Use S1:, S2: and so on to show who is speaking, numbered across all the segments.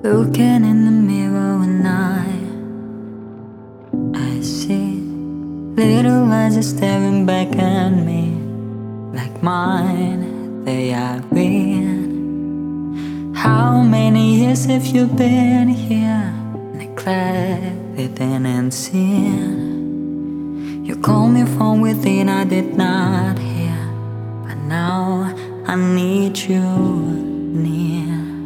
S1: Looking in the mirror and I see little eyes are staring back at me, like mine they have been. How many years have you been here, neglected and unseen? You called me from within, I did not hear, but now I need you near.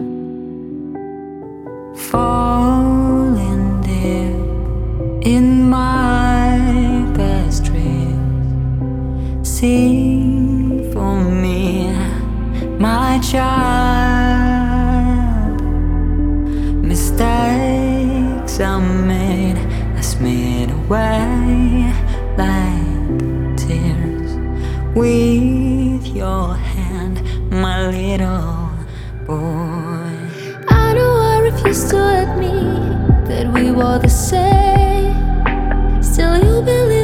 S1: Falling deep in my best dreams, sing for me, my child. Mistakes I made, I smeared away like tears with your hand, my little boy.
S2: I know I refused to admit that we were the same. Still you believe